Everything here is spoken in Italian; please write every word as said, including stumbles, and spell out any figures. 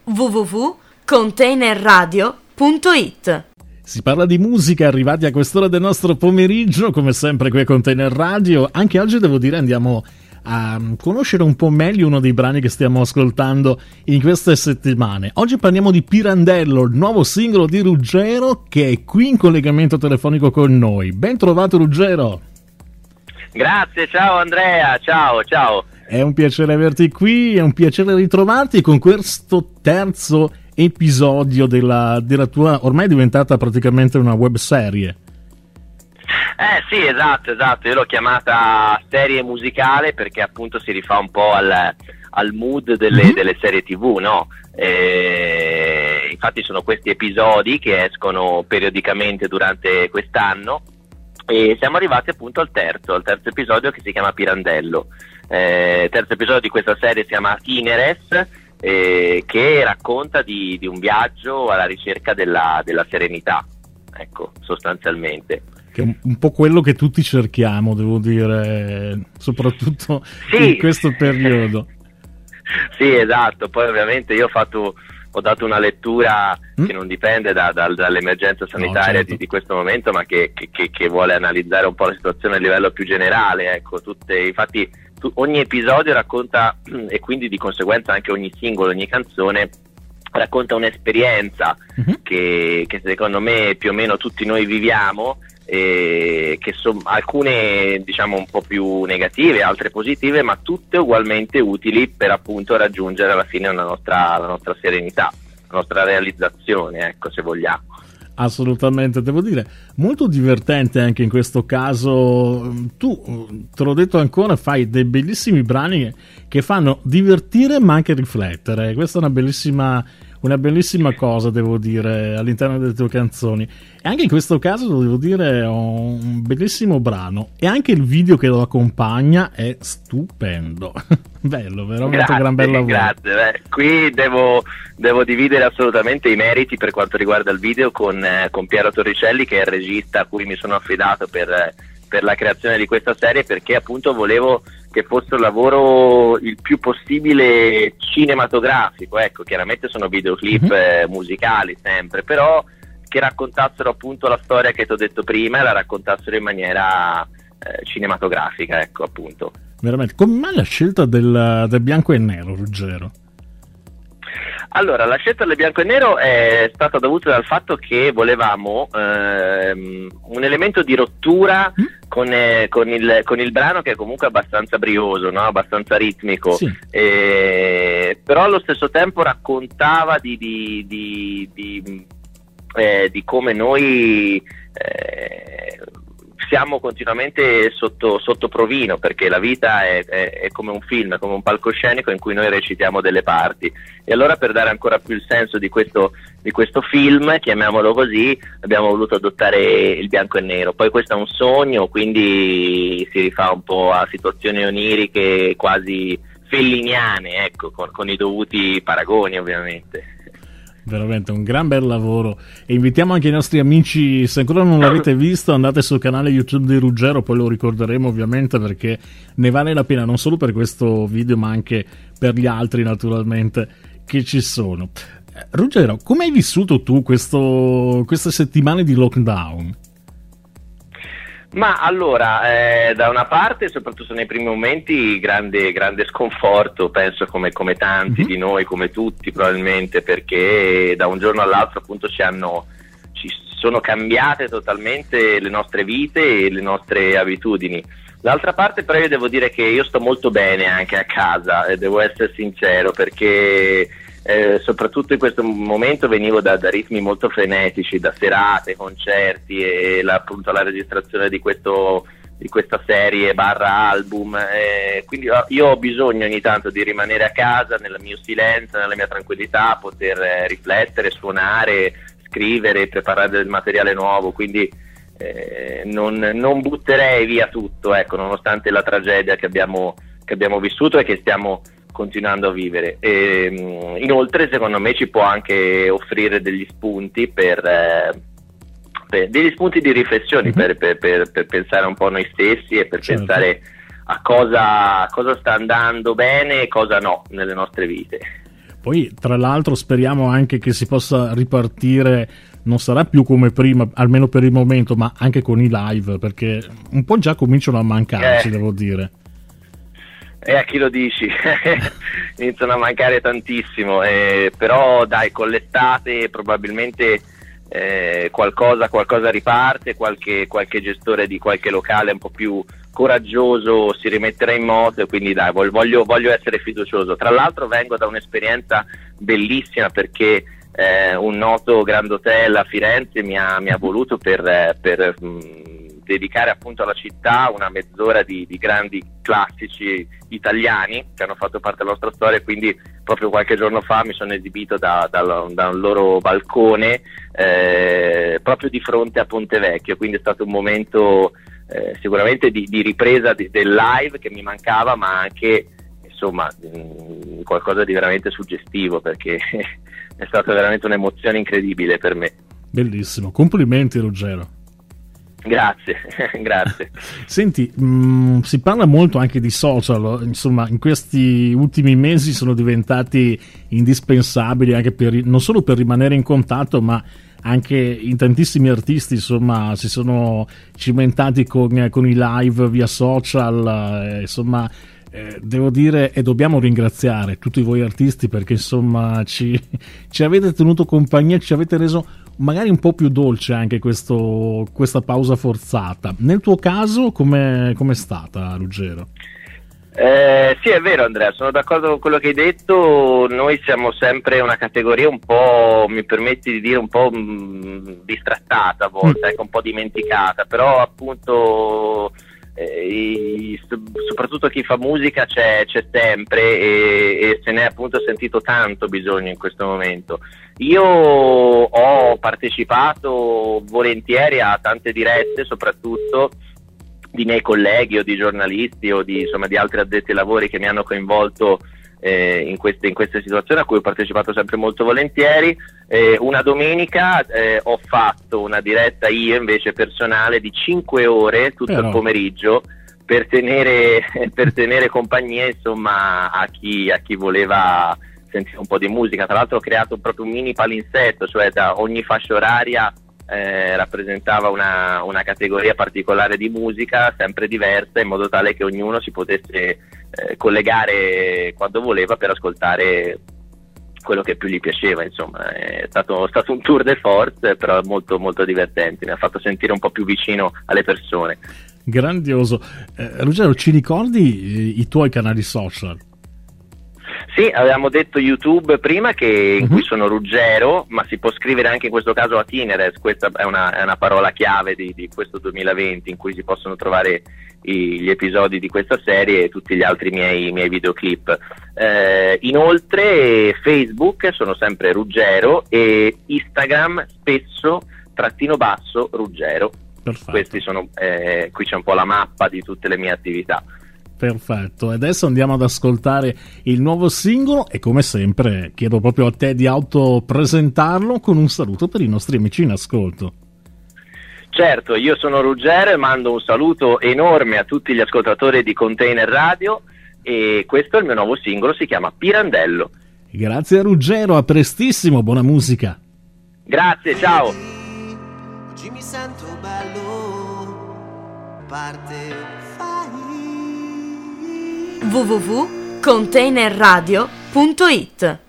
w w w punto container radio punto it. Si parla di musica, arrivati a quest'ora del nostro pomeriggio, come sempre qui a Container Radio. Anche oggi devo dire andiamo a conoscere un po' meglio uno dei brani che stiamo ascoltando in queste settimane. Oggi parliamo di Pirandello, il nuovo singolo di Ruggero, che è qui in collegamento telefonico con noi. Ben trovato Ruggero. Grazie, ciao Andrea, ciao, ciao. È un piacere averti qui, è un piacere ritrovarti con questo terzo episodio della, della tua, ormai è diventata praticamente una web serie. Eh sì, esatto, esatto, io l'ho chiamata serie musicale perché appunto si rifà un po' al, al mood delle, mm-hmm. delle serie tv, no? E, infatti sono questi episodi che escono periodicamente durante quest'anno e siamo arrivati appunto al terzo, al terzo episodio che si chiama Pirandello. Eh, terzo episodio di questa serie si chiama Tineres, eh, che racconta di, di un viaggio alla ricerca della, della serenità, ecco, sostanzialmente. Che è un, un po' quello che tutti cerchiamo, devo dire, soprattutto sì. in questo periodo. Sì, esatto, poi ovviamente io ho fatto... ho dato una lettura mm. che non dipende da, da, dall'emergenza sanitaria no, certo. di, di questo momento, ma che, che, che vuole analizzare un po' la situazione a livello più generale, ecco, tutte, infatti tu, ogni episodio racconta, e quindi di conseguenza anche ogni singolo, ogni canzone racconta un'esperienza mm-hmm. che, che secondo me più o meno tutti noi viviamo, e che sono alcune diciamo un po' più negative, altre positive, ma tutte ugualmente utili per appunto raggiungere alla fine la nostra, la nostra serenità, la nostra realizzazione, ecco, se vogliamo. Assolutamente, devo dire molto divertente anche in questo caso. Tu, te l'ho detto ancora, fai dei bellissimi brani che fanno divertire ma anche riflettere. Questa è una bellissima una bellissima cosa, devo dire, all'interno delle tue canzoni. E anche in questo caso devo dire è un bellissimo brano, e anche il video che lo accompagna è stupendo. Bello, veramente grazie, un gran bel lavoro. Grazie, beh, qui devo, devo dividere assolutamente i meriti per quanto riguarda il video con, eh, con Piero Torricelli, che è il regista a cui mi sono affidato per, eh, per la creazione di questa serie, perché appunto volevo che fosse un lavoro il più possibile cinematografico, ecco, chiaramente sono videoclip mm-hmm. eh, musicali sempre, però che raccontassero appunto la storia che ti ho detto prima e la raccontassero in maniera eh, cinematografica, ecco, appunto. Veramente, come mai la scelta del, del bianco e nero, Ruggero? Allora, la scelta del bianco e nero è stata dovuta dal fatto che volevamo ehm, un elemento di rottura mm? con, eh, con, il, con il brano, che è comunque abbastanza brioso, no? Abbastanza ritmico, sì. eh, però allo stesso tempo raccontava di, di, di, di, eh, di come noi eh, siamo continuamente sotto, sotto provino, perché la vita è, è, è come un film, è come un palcoscenico in cui noi recitiamo delle parti, e allora per dare ancora più il senso di questo, di questo film, chiamiamolo così, abbiamo voluto adottare il bianco e nero. Poi questo è un sogno, quindi si rifà un po' a situazioni oniriche quasi felliniane, ecco, con, con i dovuti paragoni ovviamente. Veramente un gran bel lavoro, e invitiamo anche i nostri amici, se ancora non l'avete visto, andate sul canale YouTube di Ruggero, poi lo ricorderemo ovviamente perché ne vale la pena, non solo per questo video ma anche per gli altri naturalmente che ci sono. Ruggero, come hai vissuto tu questo, queste settimane di lockdown? Ma allora, eh, da una parte, soprattutto nei primi momenti, grande, grande sconforto, penso come, come tanti mm-hmm. di noi, come tutti probabilmente, perché da un giorno all'altro appunto ci hanno, ci sono cambiate totalmente le nostre vite e le nostre abitudini. D'altra parte però io devo dire che io sto molto bene anche a casa, e devo essere sincero, perché Eh, soprattutto in questo momento venivo da, da ritmi molto frenetici, da serate, concerti e la, appunto la registrazione di questo di questa serie barra album, eh, quindi io ho bisogno ogni tanto di rimanere a casa nel mio silenzio, nella mia tranquillità, poter eh, riflettere, suonare, scrivere, preparare del materiale nuovo, quindi eh, non, non butterei via tutto, ecco, nonostante la tragedia che abbiamo, che abbiamo vissuto e che stiamo continuando a vivere. E, inoltre secondo me ci può anche offrire degli spunti per, eh, per degli spunti di riflessione, mm-hmm. per, per, per, per pensare un po' a noi stessi e per certo. pensare a cosa, cosa sta andando bene e cosa no nelle nostre vite. Poi tra l'altro speriamo anche che si possa ripartire, non sarà più come prima, almeno per il momento, ma anche con i live, perché un po' già cominciano a mancarci, eh. devo dire. E a chi lo dici? Iniziano a mancare tantissimo, eh, però dai, con l'estate probabilmente eh, qualcosa, qualcosa riparte, qualche, qualche gestore di qualche locale un po' più coraggioso si rimetterà in moto, e quindi dai, voglio, voglio essere fiducioso. Tra l'altro vengo da un'esperienza bellissima, perché eh, un noto Grand Hotel a Firenze mi ha, mi ha voluto per... per mh, dedicare appunto alla città una mezz'ora di, di grandi classici italiani che hanno fatto parte della nostra storia, quindi proprio qualche giorno fa mi sono esibito da, da, da un loro balcone eh, proprio di fronte a Ponte Vecchio, quindi è stato un momento eh, sicuramente di, di ripresa di, del live che mi mancava, ma anche insomma mh, qualcosa di veramente suggestivo, perché è stata veramente un'emozione incredibile per me. Bellissimo, complimenti Ruggero. Grazie, grazie. Senti, mh, si parla molto anche di social, insomma in questi ultimi mesi sono diventati indispensabili anche per, non solo per rimanere in contatto, ma anche in tantissimi artisti insomma si sono cimentati con, con i live via social, eh, insomma eh, devo dire e dobbiamo ringraziare tutti voi artisti, perché insomma ci, ci avete tenuto compagnia, ci avete reso magari un po' più dolce anche questo, questa pausa forzata. Nel tuo caso com'è, com'è stata, Ruggero? Eh, sì, è vero Andrea, sono d'accordo con quello che hai detto. Noi siamo sempre una categoria un po', mi permetti di dire, un po' mh, distrattata a volte, mm. ecco, un po' dimenticata, però appunto eh, i, soprattutto chi fa musica c'è, c'è sempre e, e se ne è appunto sentito tanto bisogno in questo momento. Io ho partecipato volentieri a tante dirette, soprattutto di miei colleghi o di giornalisti o di, insomma, di altri addetti ai lavori che mi hanno coinvolto eh, in, queste, in queste situazioni, a cui ho partecipato sempre molto volentieri. Eh, una domenica eh, ho fatto una diretta io invece personale di cinque ore tutto Però. il pomeriggio per tenere, per tenere compagnia insomma a chi, a chi voleva sentire un po' di musica. Tra l'altro ho creato proprio un mini palinsetto, cioè da ogni fascia oraria eh, rappresentava una, una categoria particolare di musica, sempre diversa, in modo tale che ognuno si potesse eh, collegare quando voleva per ascoltare quello che più gli piaceva. Insomma è stato, stato un tour de force, però molto molto divertente, mi ha fatto sentire un po' più vicino alle persone. Grandioso. eh, Ruggero, ci ricordi i tuoi canali social? Sì, avevamo detto YouTube prima, che in uh-huh. cui sono Ruggero, ma si può scrivere anche in questo caso Atineres, questa è una, è una parola chiave di, di questo duemilaventi in cui si possono trovare i, gli episodi di questa serie e tutti gli altri miei, miei videoclip. Eh, inoltre Facebook sono sempre Ruggero e Instagram spesso trattino basso Ruggero. Perfetto. Questi sono, eh, qui c'è un po' la mappa di tutte le mie attività. Perfetto, adesso andiamo ad ascoltare il nuovo singolo e come sempre chiedo proprio a te di autopresentarlo con un saluto per i nostri amici in ascolto. Certo, io sono Ruggero e mando un saluto enorme a tutti gli ascoltatori di Container Radio e questo è il mio nuovo singolo, si chiama Pirandello. Grazie a Ruggero, a prestissimo, buona musica. Grazie, ciao. Oggi mi sento bello, parte w w w punto container radio punto it